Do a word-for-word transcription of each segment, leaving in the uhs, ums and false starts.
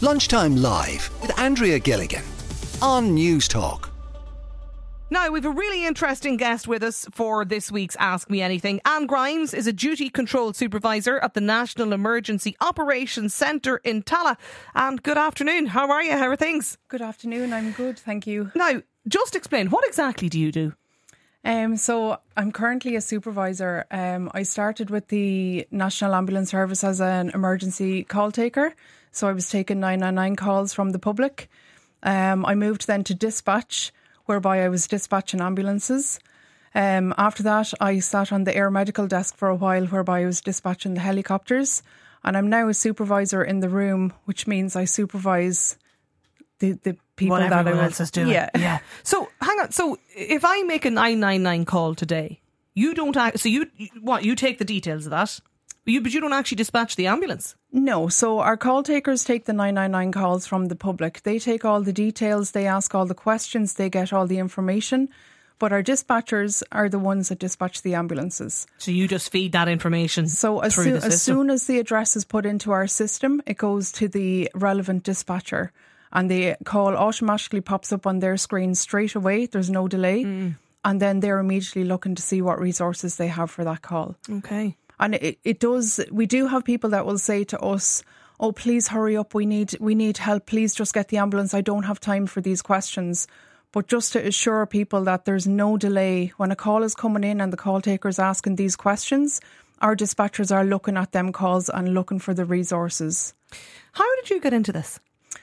Lunchtime Live with Andrea Gilligan on News Talk. Now, we've a really interesting guest with us for this week's Ask Me Anything. Anne Grimes is a duty control supervisor at the National Emergency Operations Centre in Tallaght. And good afternoon. How are you? How are things? Good afternoon. I'm good, thank you. Now, just explain, what exactly do you do? Um, so I'm currently a supervisor. Um, I started with the National Ambulance Service as an emergency call taker. So I was taking nine nine nine calls from the public. Um, I moved then to dispatch, whereby I was dispatching ambulances. Um, after that, I sat on the air medical desk for a while, whereby I was dispatching the helicopters. And I'm now a supervisor in the room, which means I supervise the, the people what that I else is doing. Yeah. yeah. So, hang on. So, if I make a nine nine nine call today, you don't act, so you, what, you take the details of that, you, but you don't actually dispatch the ambulance? No, so our call takers take the nine nine nine calls from the public. They take all the details, they ask all the questions, they get all the information. But our dispatchers are the ones that dispatch the ambulances. So you just feed that information So as, through soo- the system? as soon as the address is put into our system, it goes to the relevant dispatcher. And the call automatically pops up on their screen straight away. There's no delay. Mm. And then they're immediately looking to see what resources they have for that call. Okay. And it, it does, we do have people that will say to us, oh, please hurry up, we need we need help, please just get the ambulance, I don't have time for these questions. But just to assure people that there's no delay, when a call is coming in and the call taker is asking these questions, our dispatchers are looking at them calls and looking for the resources. How did you get into this?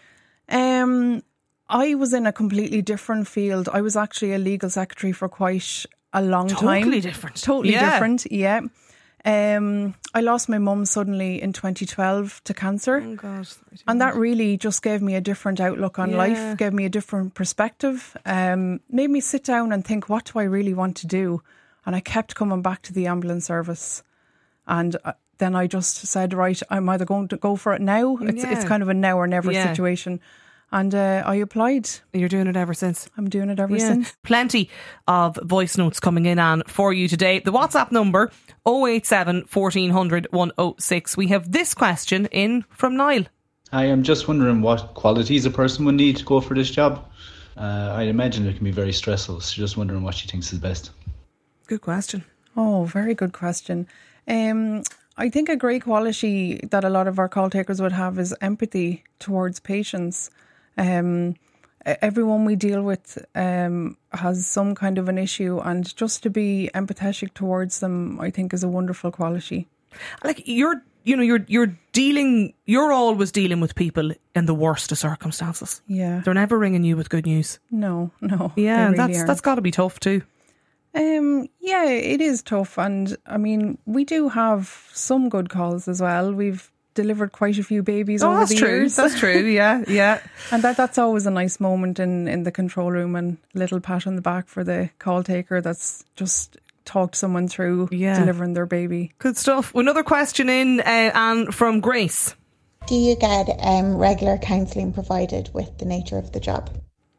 Um, I was in a completely different field. I was actually a legal secretary for quite a long totally time. Totally different. Totally yeah. different, yeah. Um, I lost my mum suddenly in twenty twelve to cancer. Oh God. And that really just gave me a different outlook on yeah. life, gave me a different perspective, um, made me sit down and think, what do I really want to do? And I kept coming back to the ambulance service. And uh, then I just said, right, I'm either going to go for it now. It's, yeah. it's kind of a now or never yeah. situation. And uh, I applied. You're doing it ever since? I'm doing it ever yeah. since. Plenty of voice notes coming in, Anne, for you today. The WhatsApp number, oh eight seven, fourteen hundred, one oh six. We have this question in from Niall. I am just wondering what qualities a person would need to go for this job. Uh, I imagine it can be very stressful, so just wondering what she thinks is best. Good question. Oh, very good question. Um, I think a great quality that a lot of our call takers would have is empathy towards patients. Um, everyone we deal with um, has some kind of an issue, and just to be empathetic towards them, I think, is a wonderful quality. Like you're, you know, you're you're dealing, you're always dealing with people in the worst of circumstances. Yeah, they're never ringing you with good news. No, no. Yeah, really that's aren't. that's got to be tough too. Um, yeah, it is tough, and I mean, we do have some good calls as well. We've delivered quite a few babies oh, over that's the true. years. That's true. Yeah, yeah. And that that's always a nice moment in, in the control room, and a little pat on the back for the call taker that's just talked someone through yeah. delivering their baby. Good stuff. Another question in, uh, Anne, from Grace. Do you get um, regular counselling provided with the nature of the job?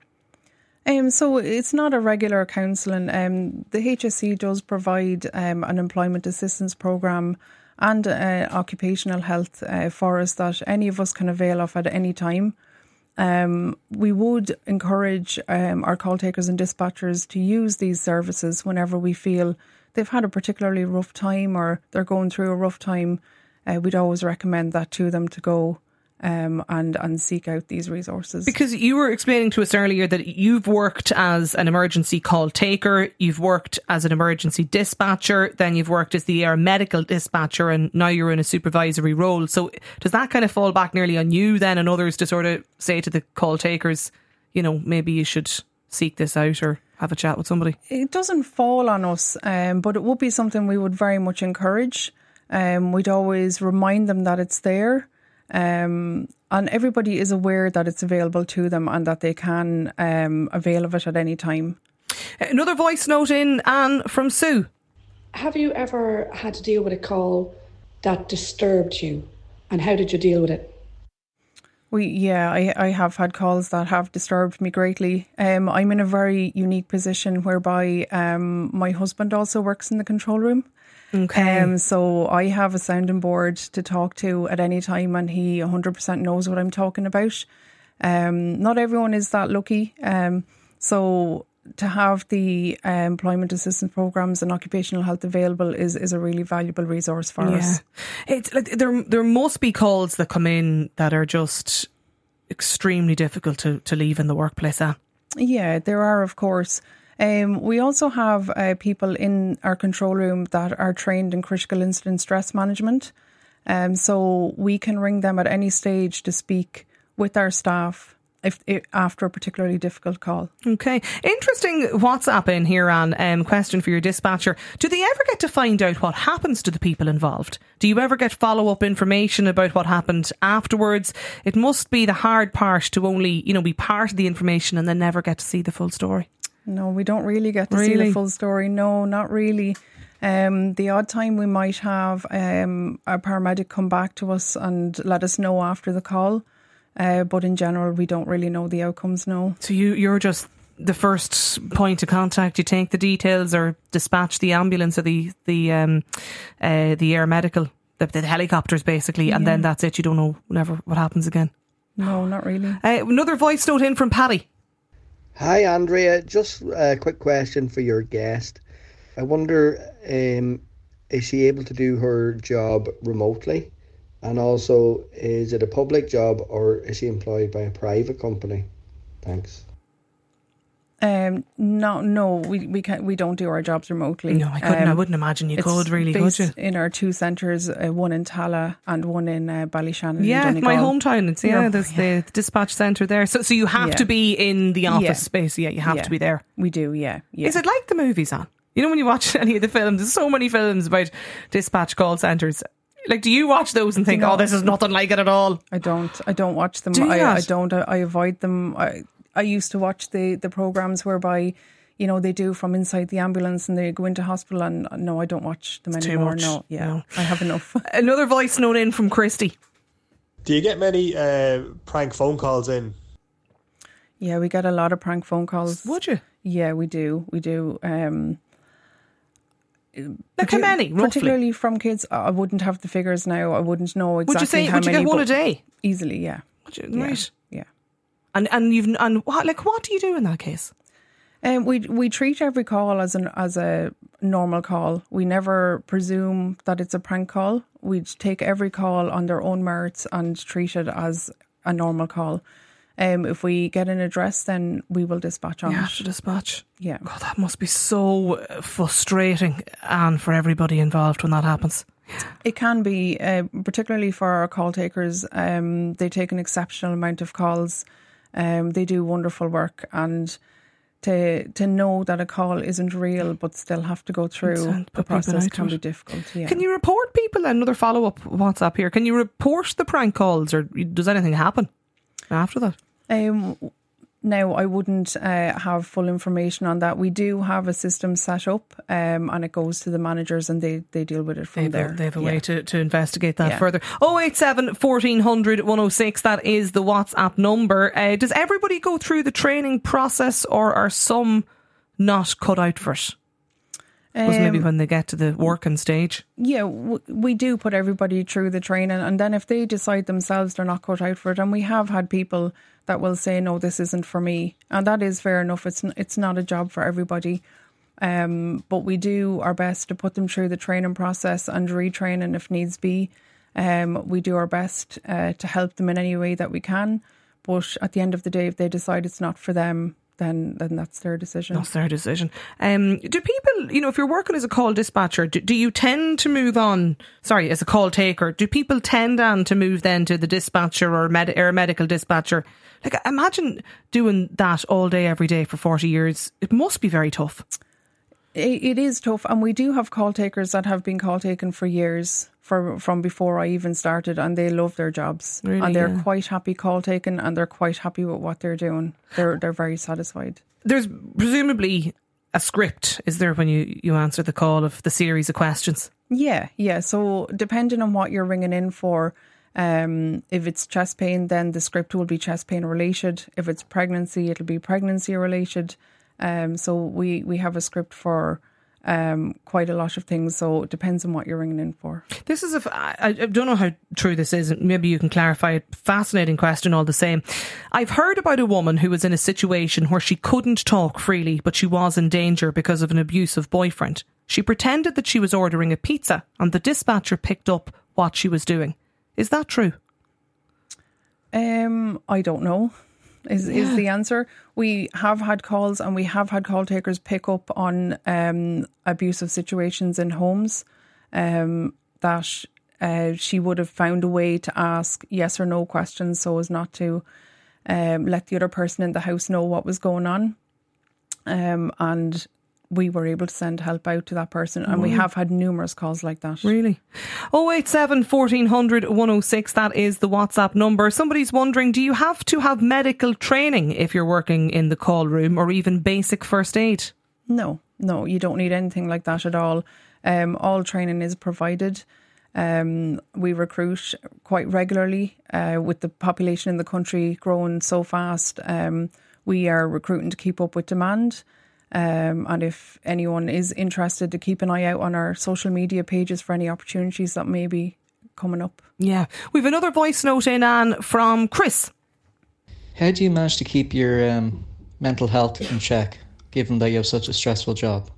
Um, so it's not a regular counselling. Um, the H S C does provide um, an employment assistance programme and uh, occupational health uh, for us that any of us can avail of at any time. Um, we would encourage um, our call takers and dispatchers to use these services whenever we feel they've had a particularly rough time or they're going through a rough time. Uh, we'd always recommend that to them to go um, and, and seek out these resources. Because you were explaining to us earlier that you've worked as an emergency call taker, you've worked as an emergency dispatcher, then you've worked as the air medical dispatcher, and now you're in a supervisory role. So does that kind of fall back nearly on you then and others to sort of say to the call takers, you know, maybe you should seek this out or have a chat with somebody? It doesn't fall on us, um, but it would be something we would very much encourage. Um, we'd always remind them that it's there. Um, and everybody is aware that it's available to them and that they can um, avail of it at any time. Another voice note in, Anne, from Sue. Have you ever had to deal with a call that disturbed you, and how did you deal with it? We yeah, I, I have had calls that have disturbed me greatly. Um, I'm in a very unique position whereby um, my husband also works in the control room. Okay. Um, so I have a sounding board to talk to at any time, and he one hundred percent knows what I'm talking about. Um, not everyone is that lucky. Um, so to have the uh, employment assistance programs and occupational health available is, is a really valuable resource for yeah. us. It's like there there must be calls that come in that are just extremely difficult to, to leave in the workplace. Huh? Yeah, there are, of course. Um, we also have uh, people in our control room that are trained in critical incident stress management. Um, so we can ring them at any stage to speak with our staff if, if after a particularly difficult call. Okay. Interesting WhatsApp in here, on um, question for your dispatcher. Do they ever get to find out what happens to the people involved? Do you ever get follow-up information about what happened afterwards? It must be the hard part to only, you know, be part of the information and then never get to see the full story. No, we don't really get to Really? see the full story. No, not really. Um, the odd time we might have um, a paramedic come back to us and let us know after the call. Uh, but in general, we don't really know the outcomes, no. So you, you're just the first point of contact. You take the details or dispatch the ambulance or the the um, uh, the air medical, the, the helicopters basically, and Yeah. then that's it. You don't know never what happens again. No, not really. Uh, another voice note in from Paddy. Hi Andrea, just a quick question for your guest. I wonder, um, is she able to do her job remotely? And also, is it a public job or is she employed by a private company? Thanks. Um, no, no, we we can't. We don't do our jobs remotely. No, I couldn't. Um, I wouldn't imagine you it's could really, could based you? in our two centres, uh, one in Tala and one in uh, Ballyshannon. Yeah, in my Donegal. hometown. It's yeah, Your- there's the dispatch centre there. So, so you have Yeah. to be in the office Yeah. space. Yeah, you have Yeah. to be there. We do, yeah, yeah. Is it like the movies on? You know, when you watch any of the films, there's so many films about dispatch call centres. Like, do you watch those and think, No. oh, this is nothing like it at all? I don't. I don't watch them. Do you I, not? I don't. I, I avoid them. I I used to watch the the programs whereby, you know, they do from inside the ambulance and they go into hospital. And no, I don't watch them It's too anymore. much. No, yeah, No. I have enough. Another voice note in from Christy. Do you get many uh, prank phone calls in? Yeah, we get a lot of prank phone calls. Would you? Yeah, we do. We do. Um, Like how many, roughly? Particularly from kids. I wouldn't have the figures now. I wouldn't know exactly Would you say? how Would you many. get one a but day? Easily, yeah. Would you? Yeah, Right. yeah. And and you've and what like what do you do in that case? Um, we we treat every call as an as a normal call. We never presume that it's a prank call. We take every call on their own merits and treat it as a normal call. Um, if we get an address, then we will dispatch on You it. have to dispatch. Yeah. God, that must be so uh, frustrating, and for everybody involved when that happens. It can be, uh, particularly for our call takers. Um, they take an exceptional amount of calls. Um, they do wonderful work, and to to know that a call isn't real but still have to go through Consent, the put people process out can to be it. difficult. Yeah. Can you report people? Another follow up WhatsApp here. Can you report the prank calls, or does anything happen after that? Um, now, I wouldn't uh, have full information on that. We do have a system set up, um, and it goes to the managers and they, they deal with it from They have, there. a, they have a Yeah. way to, to investigate that Yeah. further. oh eight seven, fourteen hundred, one oh six, that is the WhatsApp number. Uh, does everybody go through the training process, or are some not cut out for it? Was maybe Um, when they get to the working stage. Yeah, w- we do put everybody through the training, and then if they decide themselves they're not cut out for it, and we have had people that will say, no, this isn't for me, and that is fair enough. It's n- it's not a job for everybody, um, but we do our best to put them through the training process and retraining if needs be. Um, we do our best uh, to help them in any way that we can, but at the end of the day, if they decide it's not for them, then then that's their decision. That's their decision. Um, do people, you know, if you're working as a call dispatcher, do, do you tend to move on, sorry, as a call taker, do people tend on to move then to the dispatcher or med, air medical dispatcher? Like, imagine doing that all day, every day for forty years. It must be very tough. It, it is tough, and we do have call takers that have been call taken for years, for, from before I even started, and they love their jobs. Really, and they're yeah. quite happy call taken, and they're quite happy with what they're doing. They're they're very satisfied. There's presumably a script, is there, when you, you answer the call of the series of questions? Yeah, yeah. So depending on what you're ringing in for, um, if it's chest pain, then the script will be chest pain related. If it's pregnancy, it'll be pregnancy related. Um, so we, we have a script for um, quite a lot of things. So it depends on what you're ringing in for. This is a, I, I don't know how true this is. Maybe you can clarify it. Fascinating question all the same. I've heard about a woman who was in a situation where she couldn't talk freely, but she was in danger because of an abusive boyfriend. She pretended that she was ordering a pizza and the dispatcher picked up what she was doing. Is that true? Um, I don't know. Is yeah. is the answer. We have had calls and we have had call takers pick up on um, abusive situations in homes um, that uh, she would have found a way to ask yes or no questions so as not to um, let the other person in the house know what was going on. Um, and we were able to send help out to that person, and we have had numerous calls like that. Really? oh eight seven, fourteen hundred, one oh six, that is the WhatsApp number. Somebody's wondering, do you have to have medical training if you're working in the call room, or even basic first aid? No, no, you don't need anything like that at all. Um, all training is provided. Um, we recruit quite regularly uh, with the population in the country growing so fast. Um, we are recruiting to keep up with demand. Um, and if anyone is interested, to keep an eye out on our social media pages for any opportunities that may be coming up. Yeah. We've another voice note in, Anne, from Chris. How do you manage to keep your um, mental health in check, given that you have such a stressful job?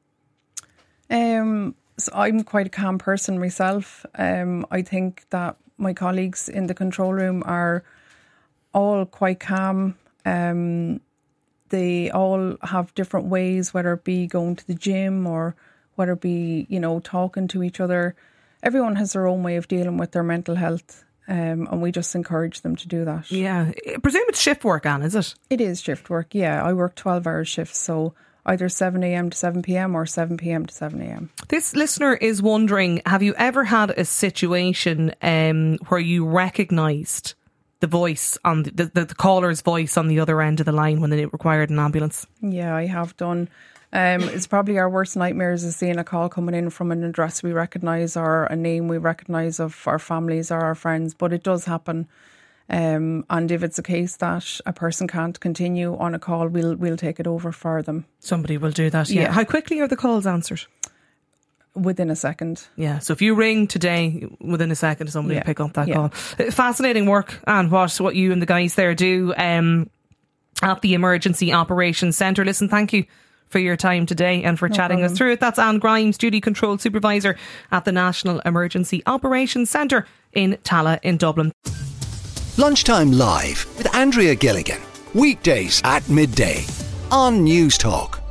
Um, so I'm quite a calm person myself. Um, I think that my colleagues in the control room are all quite calm. Um They all have different ways, whether it be going to the gym or whether it be, you know, talking to each other. Everyone has their own way of dealing with their mental health, um, and we just encourage them to do that. Yeah. I presume it's shift work, Anne, is it? It is shift work, yeah. I work twelve-hour shifts, so either seven a.m. to seven p.m. or seven p.m. to seven a.m. This listener is wondering, have you ever had a situation um, where you recognised the voice on the, the, the caller's voice on the other end of the line when it required an ambulance? Yeah, I have done. Um, it's probably our worst nightmares is seeing a call coming in from an address we recognise or a name we recognise of our families or our friends, but it does happen. Um, and if it's a case that a person can't continue on a call, we'll we'll take it over for them. Somebody will do that, yeah. yeah. How quickly are the calls answered? Within a second. Yeah, so if you ring today, within a second somebody yeah. will pick up that yeah. call. Fascinating work, and what what you and the guys there do um, at the Emergency Operations Centre. Listen, thank you for your time today and for no chatting problem. us through it. That's Anne Grimes, Duty Control Supervisor at the National Emergency Operations Centre in Tallaght in Dublin. Lunchtime Live with Andrea Gilligan. Weekdays at midday on News Talk.